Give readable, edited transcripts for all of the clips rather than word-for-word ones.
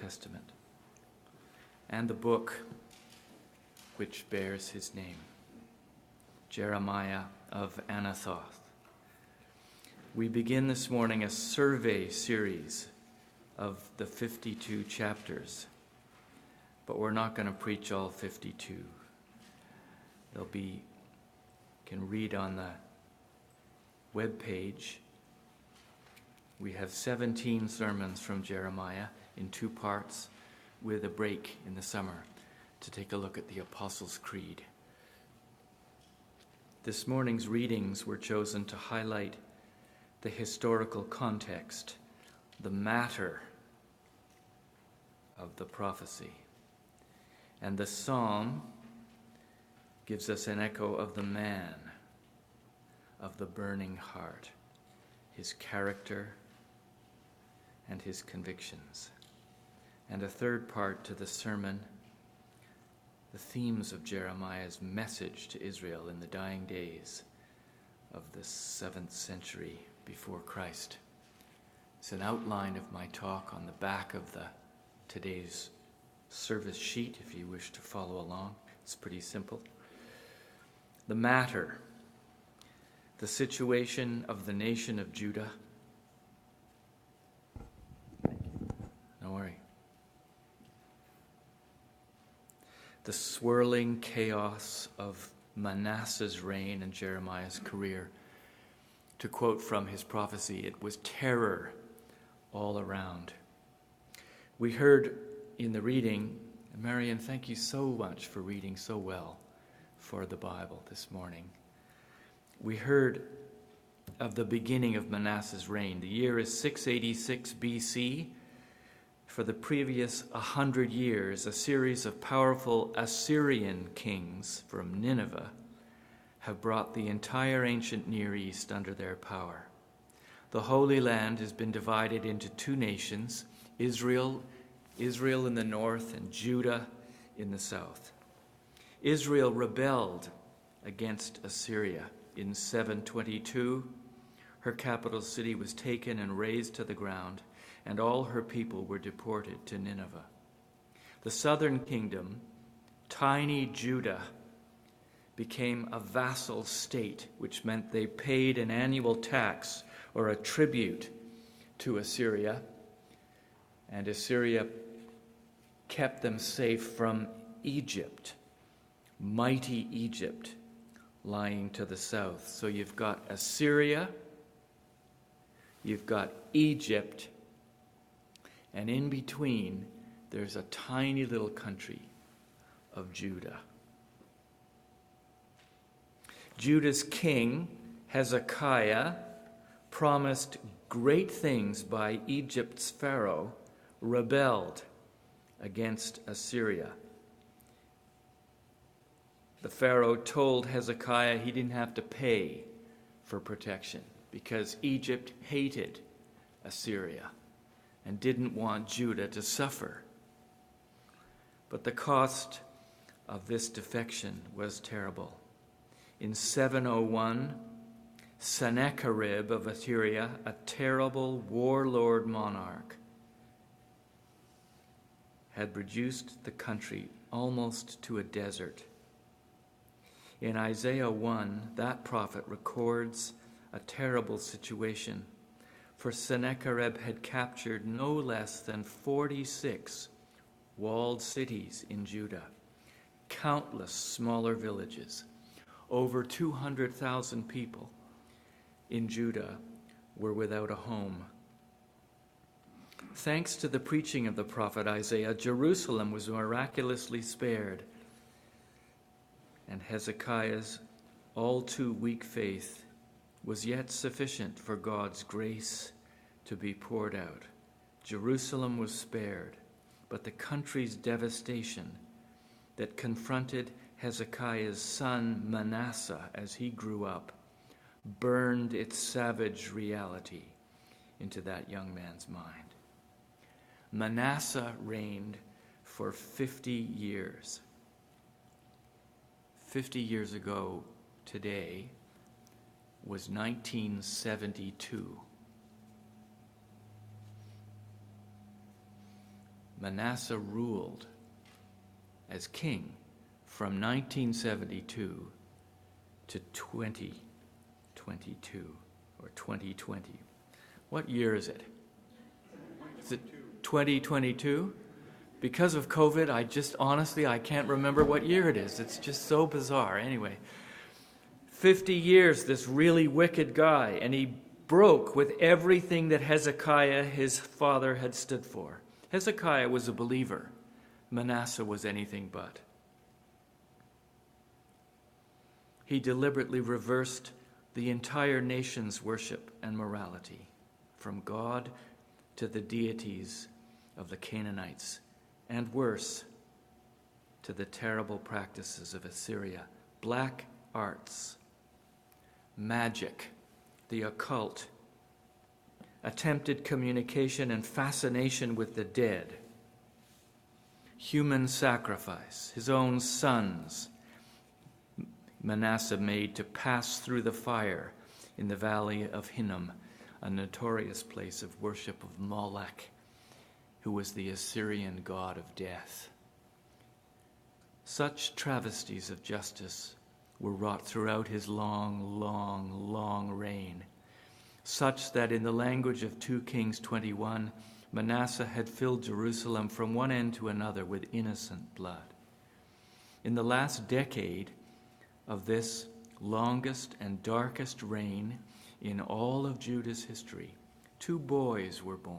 Testament, and the book which bears his name, Jeremiah of Anathoth. We begin this morning a survey series of the 52 chapters, but we're not going to preach all 52. You can read on the web page. We have 17 sermons from Jeremiah in 2 parts, with a break in the summer to take a look at the Apostles' Creed. This morning's readings were chosen to highlight the historical context, the matter of the prophecy. And the psalm gives us an echo of the man, of the burning heart, his character and his convictions. And a third part to the sermon, the themes of Jeremiah's message to Israel in the dying days of the 7th century before Christ. It's an outline of my talk on the back of today's service sheet, if you wish to follow along. It's pretty simple. The matter, the situation of the nation of Judah. Don't worry. The swirling chaos of Manasseh's reign and Jeremiah's career. To quote from his prophecy, it was terror all around. We heard in the reading, Marian, thank you so much for reading so well for the Bible this morning. We heard of the beginning of Manasseh's reign. The year is 686 BC. For the previous 100 years, a series of powerful Assyrian kings from Nineveh have brought the entire ancient Near East under their power. The Holy Land has been divided into 2 nations, Israel in the north and Judah in the south. Israel rebelled against Assyria. In 722, her capital city was taken and razed to the ground, and all her people were deported to Nineveh. The southern kingdom, tiny Judah, became a vassal state, which meant they paid an annual tax or a tribute to Assyria, and Assyria kept them safe from Egypt, mighty Egypt, lying to the south. So you've got Assyria, you've got Egypt, and in between there's a tiny little country of Judah. Judah's king, Hezekiah, promised great things by Egypt's Pharaoh, rebelled against Assyria. The Pharaoh told Hezekiah he didn't have to pay for protection because Egypt hated Assyria and didn't want Judah to suffer. But the cost of this defection was terrible. In 701, Sennacherib of Assyria, a terrible warlord monarch, had reduced the country almost to a desert. In Isaiah 1, that prophet records a terrible situation, for Sennacherib had captured no less than 46 walled cities in Judah, countless smaller villages. Over 200,000 people in Judah were without a home. Thanks to the preaching of the prophet Isaiah, Jerusalem was miraculously spared, and Hezekiah's all too weak faith was yet sufficient for God's grace to be poured out. Jerusalem was spared, but the country's devastation that confronted Hezekiah's son Manasseh as he grew up burned its savage reality into that young man's mind. Manasseh reigned for 50 years. 50 years ago today was 1972. Manasseh ruled as king from 1972 to 2022 or 2020. What year is it? Is it 2022? Because of COVID, I can't remember what year it is. It's just so bizarre. Anyway, 50 years, this really wicked guy, and he broke with everything that Hezekiah, his father, had stood for. Hezekiah was a believer. Manasseh was anything but. He deliberately reversed the entire nation's worship and morality, from God to the deities of the Canaanites, and worse, to the terrible practices of Assyria, black arts, magic, the occult, attempted communication and fascination with the dead, human sacrifice. His own sons Manasseh made to pass through the fire in the valley of Hinnom, a notorious place of worship of Molech, who was the Assyrian god of death. Such travesties of justice were wrought throughout his long reign, such that in the language of 2 Kings 21, Manasseh had filled Jerusalem from one end to another with innocent blood. In the last decade of this longest and darkest reign in all of Judah's history, 2 boys were born,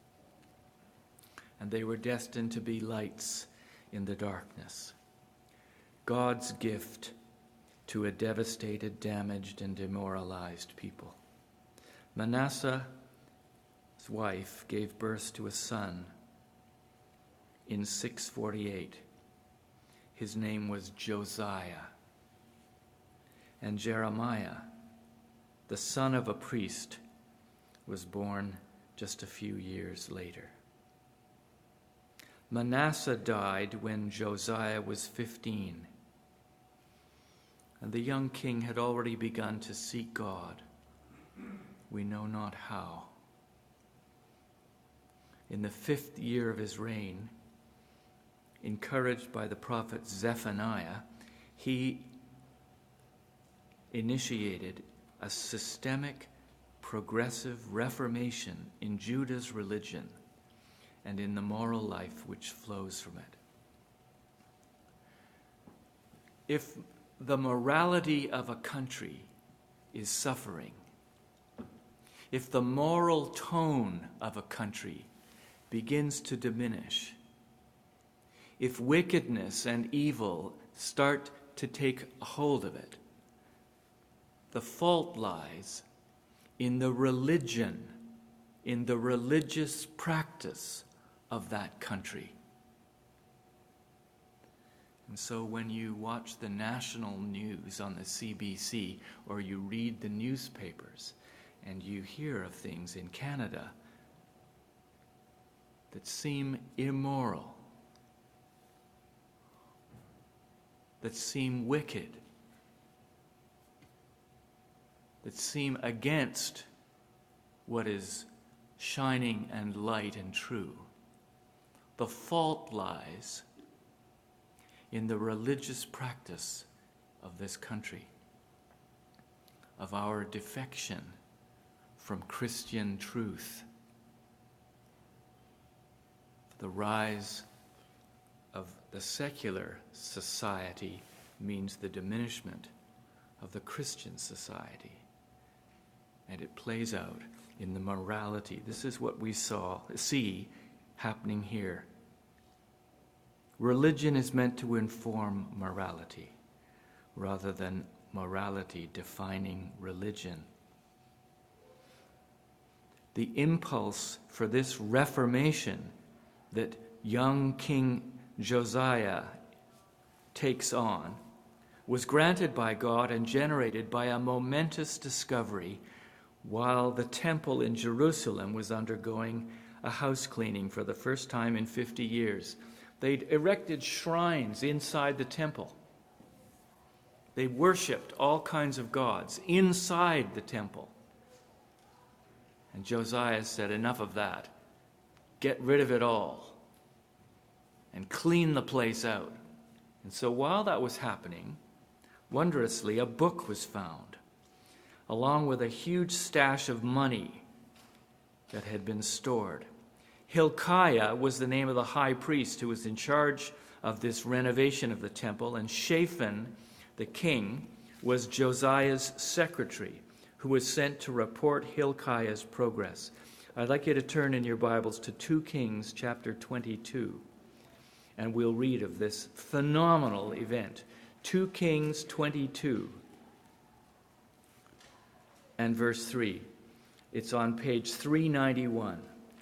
and they were destined to be lights in the darkness. God's gift to a devastated, damaged, and demoralized people. Manasseh's wife gave birth to a son in 648. His name was Josiah. And Jeremiah, the son of a priest, was born just a few years later. Manasseh died when Josiah was 15, and the young king had already begun to seek God. We know not how. In the 5th year of his reign, encouraged by the prophet Zephaniah, he initiated a systemic, progressive reformation in Judah's religion and in the moral life which flows from it. If the morality of a country is suffering, if the moral tone of a country begins to diminish, if wickedness and evil start to take a hold of it, the fault lies in the religion, in the religious practice of that country. And so when you watch the national news on the CBC or you read the newspapers and you hear of things in Canada that seem immoral, that seem wicked, that seem against what is shining and light and true, the fault lies in the religious practice of this country, of our defection from Christian truth. The rise of the secular society means the diminishment of the Christian society. And it plays out in the morality. This is what we see happening here. Religion is meant to inform morality rather than morality defining religion. The impulse for this reformation that young King Josiah takes on was granted by God and generated by a momentous discovery while the temple in Jerusalem was undergoing a house cleaning for the first time in 50 years. They'd erected shrines inside the temple. They worshipped all kinds of gods inside the temple. And Josiah said, enough of that. Get rid of it all. and clean the place out. And so while that was happening, wondrously, a book was found, along with a huge stash of money that had been stored. Hilkiah was the name of the high priest who was in charge of this renovation of the temple, and Shaphan, the king, was Josiah's secretary, who was sent to report Hilkiah's progress. I'd like you to turn in your Bibles to 2 Kings chapter 22, and we'll read of this phenomenal event. 2 Kings 22 and verse 3. It's on page 391.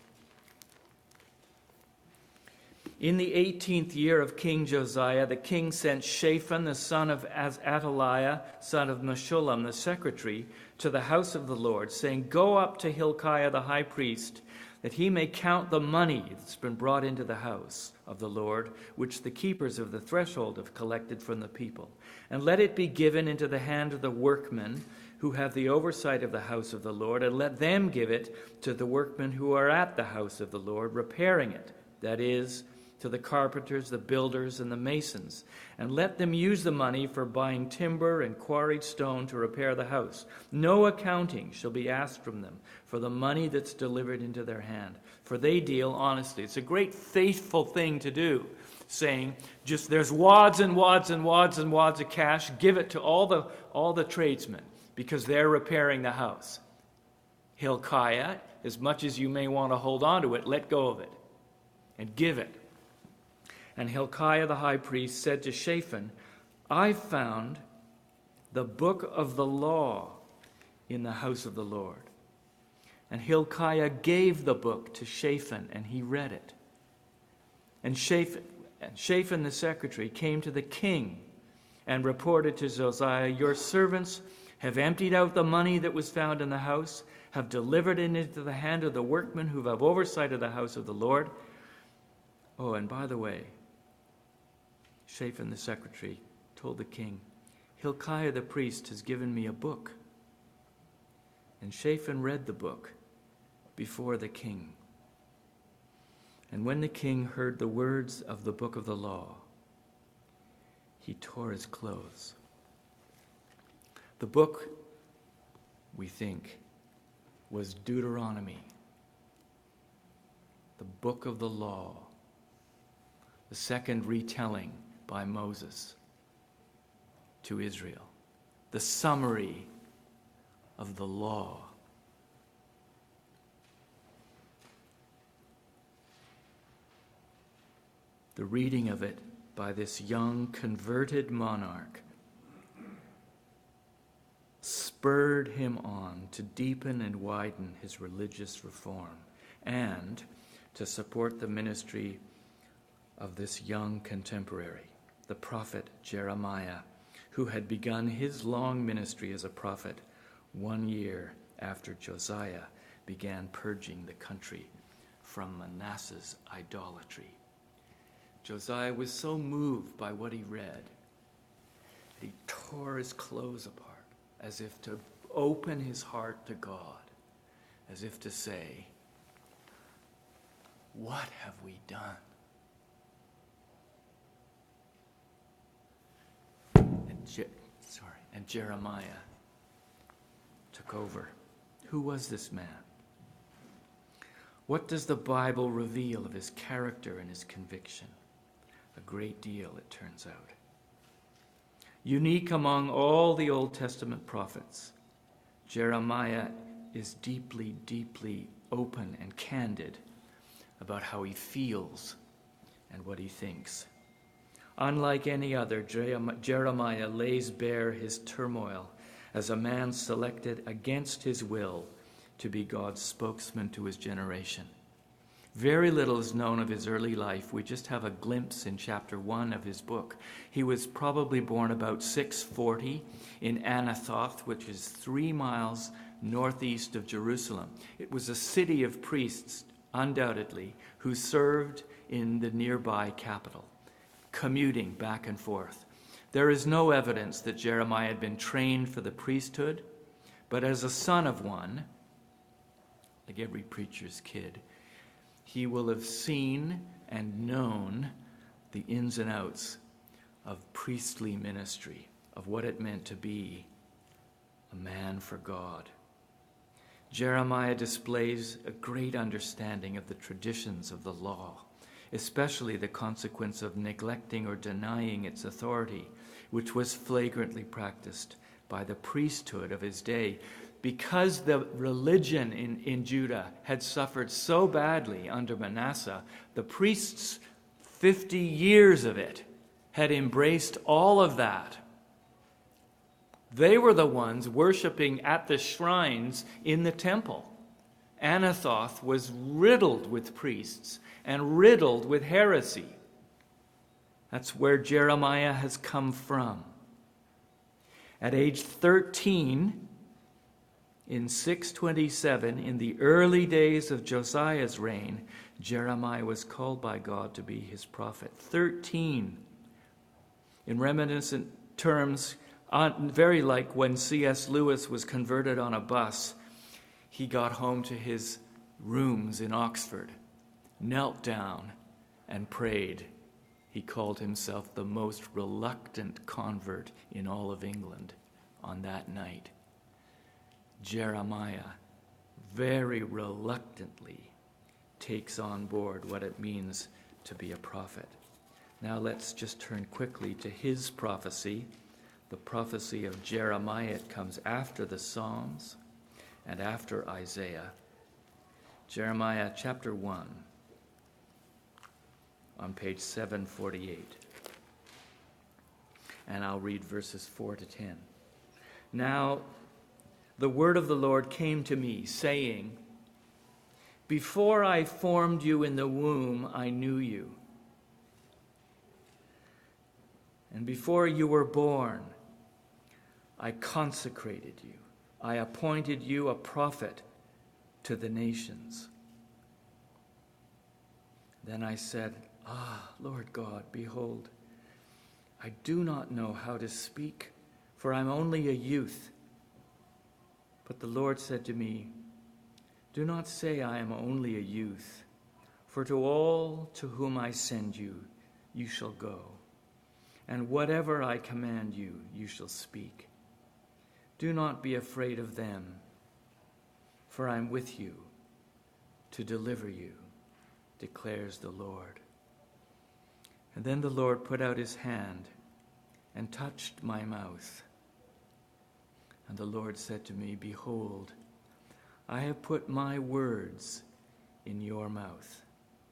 In the 18th year of King Josiah, the king sent Shaphan, the son of Athaliah, son of Meshullam, the secretary, to the house of the Lord, saying, "Go up to Hilkiah the high priest, that he may count the money that's been brought into the house of the Lord, which the keepers of the threshold have collected from the people. And let it be given into the hand of the workmen who have the oversight of the house of the Lord, and let them give it to the workmen who are at the house of the Lord, repairing it, that is, to the carpenters, the builders, and the masons, and let them use the money for buying timber and quarried stone to repair the house. No accounting shall be asked from them for the money that's delivered into their hand, for they deal honestly." It's a great faithful thing to do, saying, just there's wads and wads and wads and wads of cash, give it to all the tradesmen, because they're repairing the house. Hilkiah, as much as you may want to hold on to it, let go of it and give it. And Hilkiah the high priest said to Shaphan, "I found the book of the law in the house of the Lord." And Hilkiah gave the book to Shaphan, and he read it. And Shaphan the secretary came to the king and reported to Josiah, "Your servants have emptied out the money that was found in the house, have delivered it into the hand of the workmen who have oversight of the house of the Lord." Oh, and by the way, Shaphan the secretary told the king, "Hilkiah the priest has given me a book." And Shaphan read the book before the king. And when the king heard the words of the book of the law, he tore his clothes. The book, we think, was Deuteronomy, the book of the law, the second retelling by Moses to Israel, the summary of the law. The reading of it by this young converted monarch spurred him on to deepen and widen his religious reform and to support the ministry of this young contemporary, the prophet Jeremiah, who had begun his long ministry as a prophet 1 year after Josiah began purging the country from Manasseh's idolatry. Josiah was so moved by what he read that he tore his clothes apart, as if to open his heart to God, as if to say, "What have we done?" And Jeremiah took over. Who was this man? What does the Bible reveal of his character and his conviction? A great deal, it turns out. Unique among all the Old Testament prophets, Jeremiah is deeply, deeply open and candid about how he feels and what he thinks. Unlike any other, Jeremiah lays bare his turmoil as a man selected against his will to be God's spokesman to his generation. Very little is known of his early life. We just have a glimpse in chapter 1 of his book. He was probably born about 640 in Anathoth, which is 3 miles northeast of Jerusalem. It was a city of priests, undoubtedly, who served in the nearby capital, commuting back and forth. There is no evidence that Jeremiah had been trained for the priesthood, but as a son of one, like every preacher's kid, he will have seen and known the ins and outs of priestly ministry, of what it meant to be a man for God. Jeremiah displays a great understanding of the traditions of the law, especially the consequence of neglecting or denying its authority, which was flagrantly practiced by the priesthood of his day. Because the religion in Judah had suffered so badly under Manasseh, the priests, 50 years of it, had embraced all of that. They were the ones worshiping at the shrines in the temple. Anathoth was riddled with priests and riddled with heresy. That's where Jeremiah has come from. At age 13, in 627, in the early days of Josiah's reign, Jeremiah was called by God to be his prophet. 13. In reminiscent terms, very like when C.S. Lewis was converted on a bus, he got home to his rooms in Oxford, knelt down, and prayed. He called himself the most reluctant convert in all of England on that night. Jeremiah very reluctantly takes on board what it means to be a prophet. Now let's just turn quickly to his prophecy. The prophecy of Jeremiah, it comes after the Psalms and after Isaiah. Jeremiah chapter 1 on page 748. And I'll read verses 4 to 10. Now the word of the Lord came to me, saying, "Before I formed you in the womb, I knew you. And before you were born, I consecrated you. I appointed you a prophet to the nations." Then I said, Lord God, behold, I do not know how to speak, for I'm only a youth. But the Lord said to me, "Do not say I am only a youth, for to all to whom I send you, you shall go, and whatever I command you, you shall speak. Do not be afraid of them, for I am with you to deliver you, declares the Lord." And then the Lord put out his hand and touched my mouth. And the Lord said to me, "Behold, I have put my words in your mouth.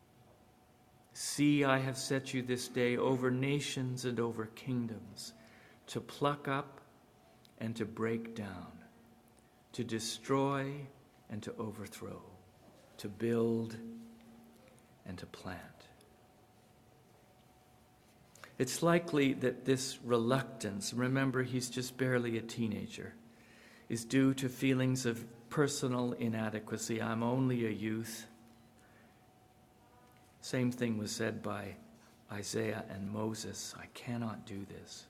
See, I have set you this day over nations and over kingdoms, to pluck up and to break down, to destroy and to overthrow, to build and to plant." It's likely that this reluctance, remember he's just barely a teenager, is due to feelings of personal inadequacy. I'm only a youth. Same thing was said by Isaiah and Moses. I cannot do this.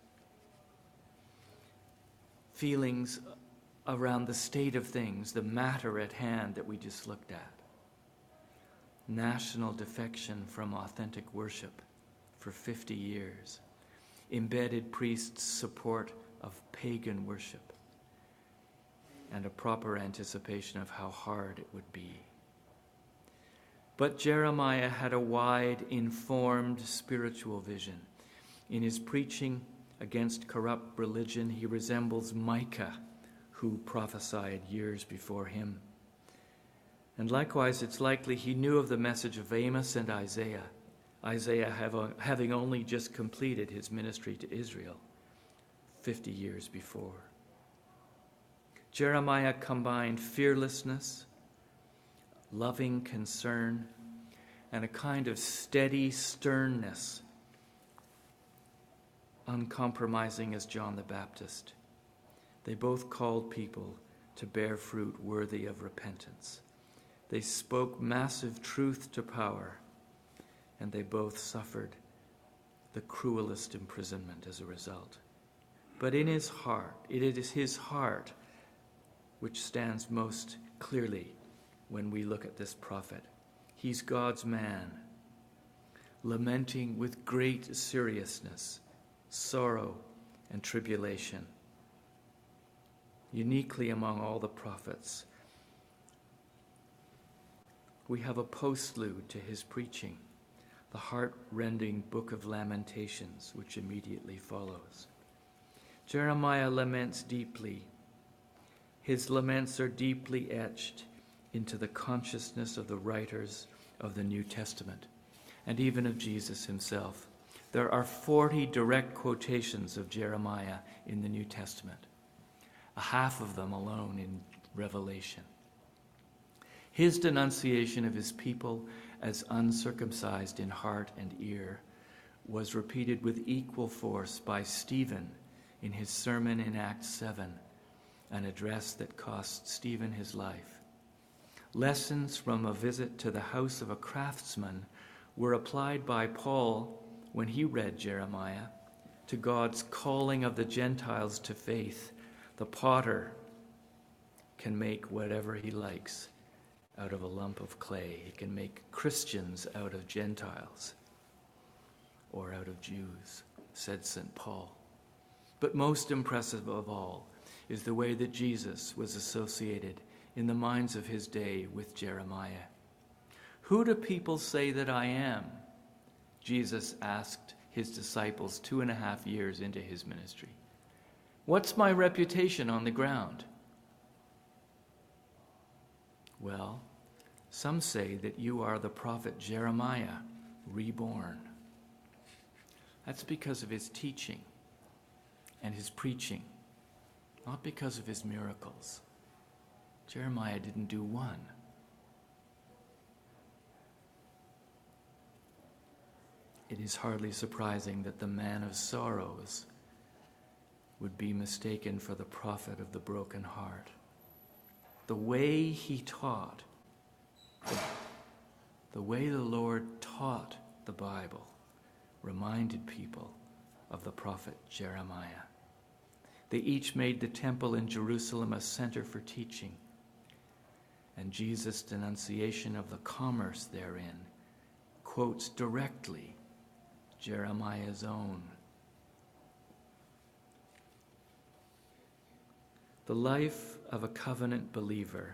Feelings around the state of things, the matter at hand that we just looked at. National defection from authentic worship for 50 years. Embedded priests' support of pagan worship. And a proper anticipation of how hard it would be. But Jeremiah had a wide, informed spiritual vision. In his preaching against corrupt religion, he resembles Micah, who prophesied years before him. And likewise, it's likely he knew of the message of Amos and Isaiah, having only just completed his ministry to Israel 50 years before. Jeremiah combined fearlessness, loving concern, and a kind of steady sternness, uncompromising as John the Baptist. They both called people to bear fruit worthy of repentance. They spoke massive truth to power, and they both suffered the cruelest imprisonment as a result. But in his heart, it is his heart which stands most clearly when we look at this prophet. He's God's man, lamenting with great seriousness sorrow and tribulation. Uniquely among all the prophets, we have a postlude to his preaching, the heart-rending Book of Lamentations, which immediately follows. Jeremiah laments deeply. His laments are deeply etched into the consciousness of the writers of the New Testament, and even of Jesus himself. There are 40 direct quotations of Jeremiah in the New Testament, a half of them alone in Revelation. His denunciation of his people as uncircumcised in heart and ear was repeated with equal force by Stephen in his sermon in Acts 7, an address that cost Stephen his life. Lessons from a visit to the house of a craftsman were applied by Paul when he read Jeremiah to God's calling of the Gentiles to faith. The potter can make whatever he likes out of a lump of clay. He can make Christians out of Gentiles or out of Jews, said St. Paul. But most impressive of all is the way that Jesus was associated in the minds of his day with Jeremiah. Who do people say that I am? Jesus asked his disciples 2.5 years into his ministry. What's my reputation on the ground? Well, some say that you are the prophet Jeremiah, reborn. That's because of his teaching and his preaching, not because of his miracles. Jeremiah didn't do one. It is hardly surprising that the man of sorrows would be mistaken for the prophet of the broken heart. The way he taught, the way the Lord taught the Bible, reminded people of the prophet Jeremiah. They each made the temple in Jerusalem a center for teaching, and Jesus' denunciation of the commerce therein quotes directly Jeremiah's own. The life of a covenant believer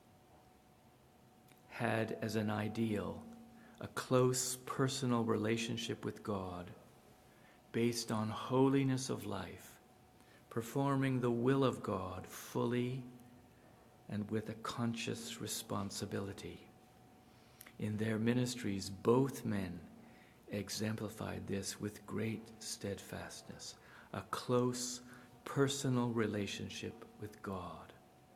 had as an ideal a close personal relationship with God based on holiness of life, performing the will of God fully and with a conscious responsibility. In their ministries, both men exemplified this with great steadfastness, a close personal relationship with God.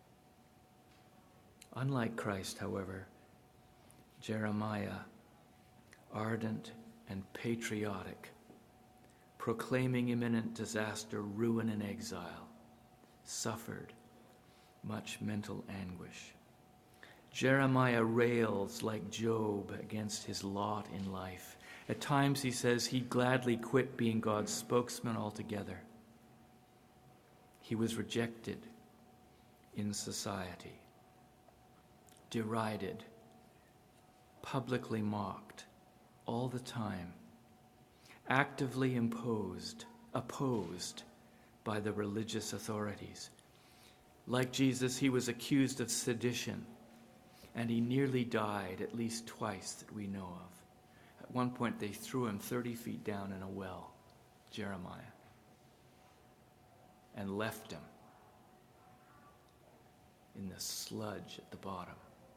Unlike Christ, however, Jeremiah, ardent and patriotic, proclaiming imminent disaster, ruin, and exile, suffered much mental anguish. Jeremiah rails like Job against his lot in life. At times he says he'd gladly quit being God's spokesman altogether. He was rejected in society, derided, publicly mocked all the time, actively opposed by the religious authorities. Like Jesus, he was accused of sedition, and he nearly died at least twice that we know of. At one point, they threw him 30 feet down in a well, Jeremiah, and left him in the sludge at the bottom.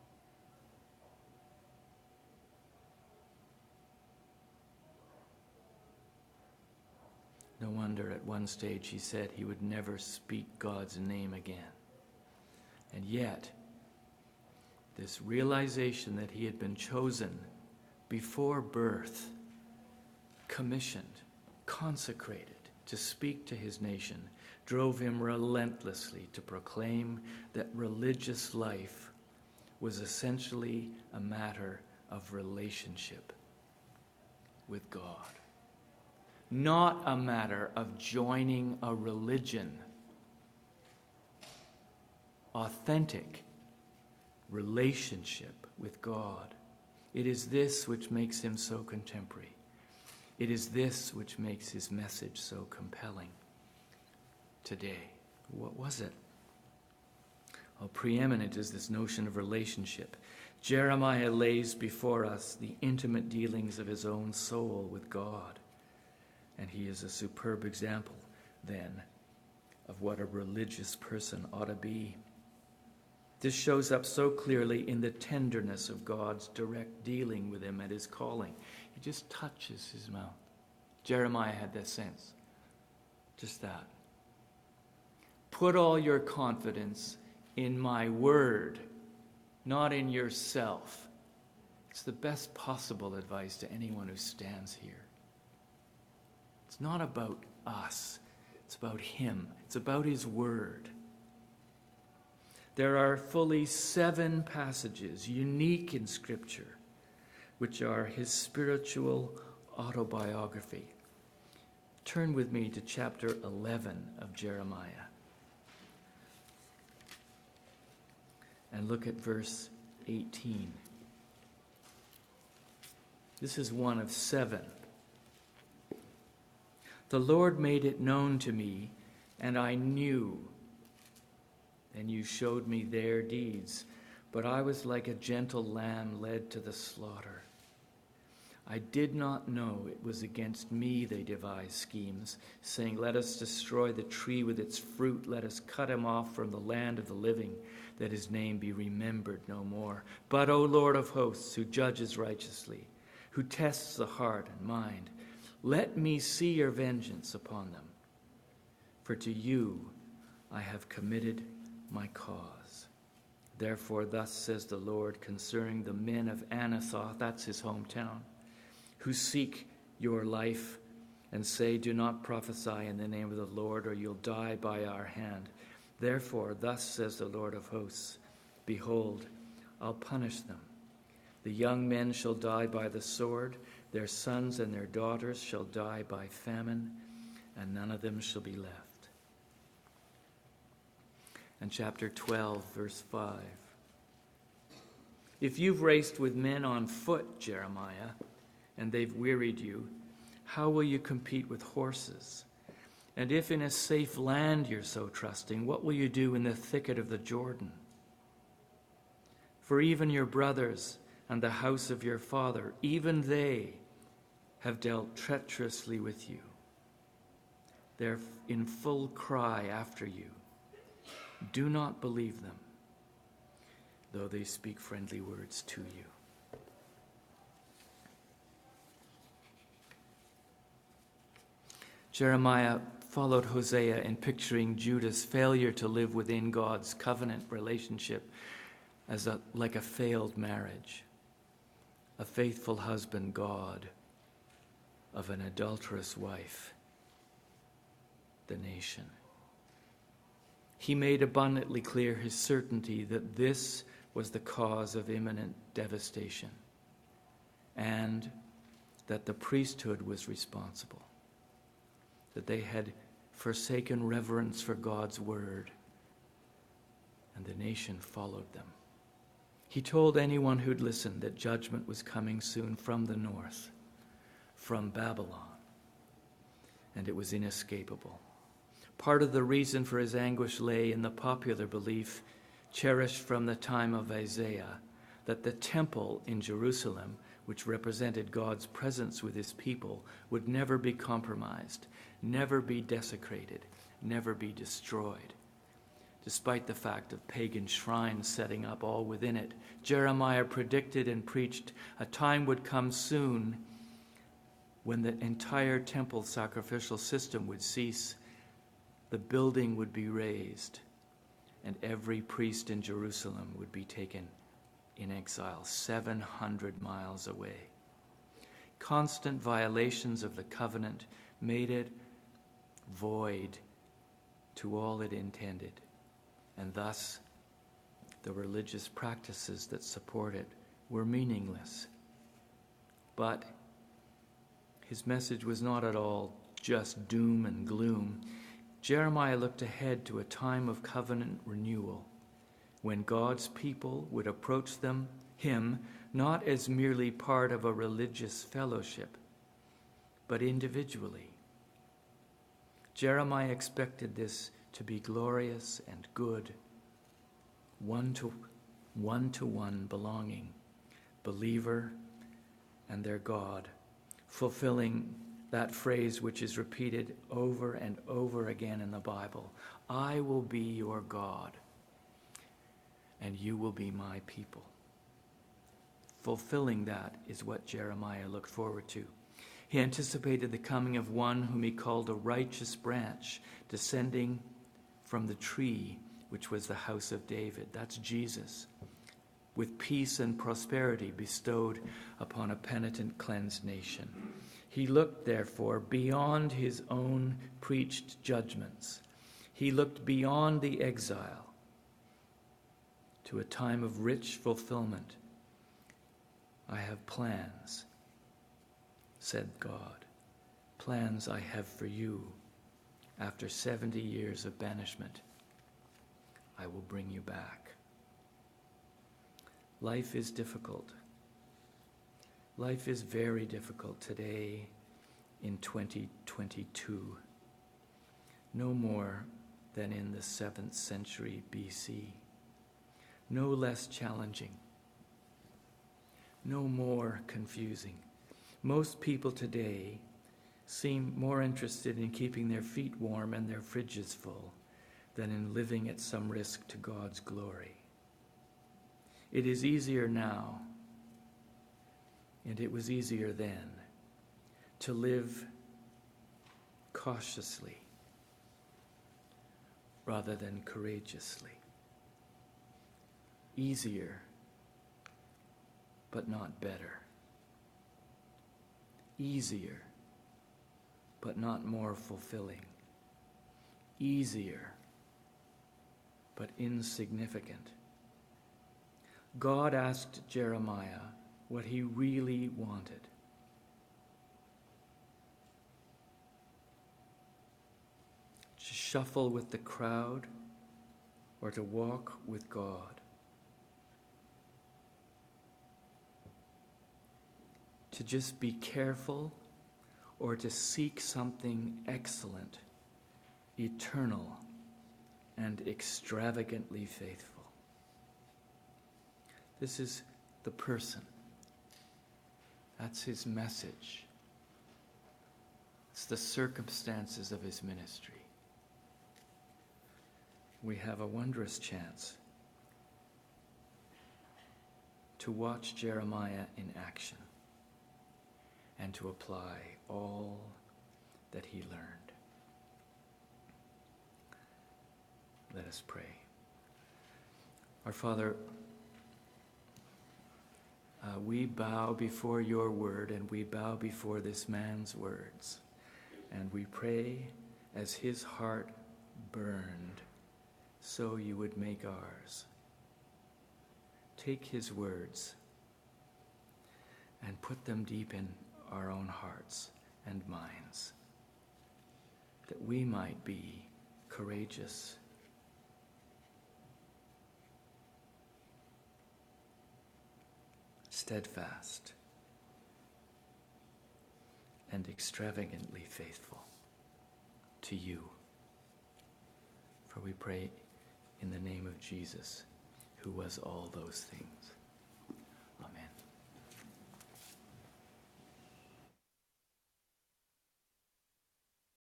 No wonder at one stage he said he would never speak God's name again. And yet, this realization that he had been chosen before birth, commissioned, consecrated to speak to his nation, drove him relentlessly to proclaim that religious life was essentially a matter of relationship with God, not a matter of joining a religion. Authentic relationship with God. It is this which makes him so contemporary. It is this which makes his message so compelling today. What was it? Well, preeminent is this notion of relationship. Jeremiah lays before us the intimate dealings of his own soul with God. And he is a superb example, then, of what a religious person ought to be. This shows up so clearly in the tenderness of God's direct dealing with him at his calling. He just touches his mouth. Jeremiah had that sense. Just that. Put all your confidence in my word, not in yourself. It's the best possible advice to anyone who stands here. It's not about us. It's about him. It's about his word. There are fully 7 passages, unique in Scripture, which are his spiritual autobiography. Turn with me to chapter 11 of Jeremiah and look at verse 18. This is one of 7. The Lord made it known to me, and I knew. And you showed me their deeds, but I was like a gentle lamb led to the slaughter. I did not know it was against me they devised schemes, saying, let us destroy the tree with its fruit, let us cut him off from the land of the living, that his name be remembered no more. But, O Lord of hosts, who judges righteously, who tests the heart and mind, let me see your vengeance upon them. For to you I have committed my cause. Therefore, thus says the Lord concerning the men of Anathoth, that's his hometown, who seek your life and say, do not prophesy in the name of the Lord, or you'll die by our hand. Therefore, thus says the Lord of hosts, behold, I'll punish them. The young men shall die by the sword, their sons and their daughters shall die by famine, and none of them shall be left. And chapter 12, verse 5. If you've raced with men on foot, Jeremiah, and they've wearied you, how will you compete with horses? And if in a safe land you're so trusting, what will you do in the thicket of the Jordan? For even your brothers and the house of your father, even they have dealt treacherously with you. They're in full cry after you. Do not believe them, though they speak friendly words to you. Jeremiah followed Hosea in picturing Judah's failure to live within God's covenant relationship as like a failed marriage, a faithful husband God of an adulterous wife, the nation. He made abundantly clear his certainty that this was the cause of imminent devastation and that the priesthood was responsible, that they had forsaken reverence for God's word, and the nation followed them. He told anyone who'd listen that judgment was coming soon from the north, from Babylon, and it was inescapable. Part of the reason for his anguish lay in the popular belief, cherished from the time of Isaiah, that the temple in Jerusalem, which represented God's presence with his people, would never be compromised, never be desecrated, never be destroyed. Despite the fact of pagan shrines setting up all within it, Jeremiah predicted and preached a time would come soon when the entire temple sacrificial system would cease, the building would be razed, and every priest in Jerusalem would be taken in exile 700 miles away. Constant violations of the covenant made it void to all it intended, and thus the religious practices that support it were meaningless. But his message was not at all just doom and gloom. Jeremiah looked ahead to a time of covenant renewal, when God's people would approach him not as merely part of a religious fellowship, but individually. Jeremiah expected this to be glorious and good, one-to-one belonging, believer and their God, fulfilling that phrase which is repeated over and over again in the Bible: I will be your God, and you will be my people. Fulfilling that is what Jeremiah looked forward to. He anticipated the coming of one whom he called a righteous branch, descending from the tree which was the house of David. That's Jesus, with peace and prosperity bestowed upon a penitent, cleansed nation. He looked, therefore, beyond his own preached judgments. He looked beyond the exile to a time of rich fulfillment. I have plans, said God, plans I have for you. After 70 years of banishment, I will bring you back. Life is difficult. Life is very difficult today in 2022. No more than in the 7th century BC. No less challenging. No more confusing. Most people today seem more interested in keeping their feet warm and their fridges full than in living at some risk to God's glory. It is easier now, and it was easier then, to live cautiously rather than courageously. Easier, but not better. Easier, but not more fulfilling. Easier, but insignificant. God asked Jeremiah what he really wanted. To shuffle with the crowd or to walk with God. To just be careful or to seek something excellent, eternal, and extravagantly faithful. This is the person. That's his message. It's the circumstances of his ministry. We have a wondrous chance to watch Jeremiah in action and to apply all that he learned. Let us pray. Our Father, we bow before your word, and we bow before this man's words, and we pray as his heart burned, so you would make ours. Take his words and put them deep in our own hearts and minds, that we might be courageous, steadfast, and extravagantly faithful to you. For we pray in the name of Jesus, who was all those things.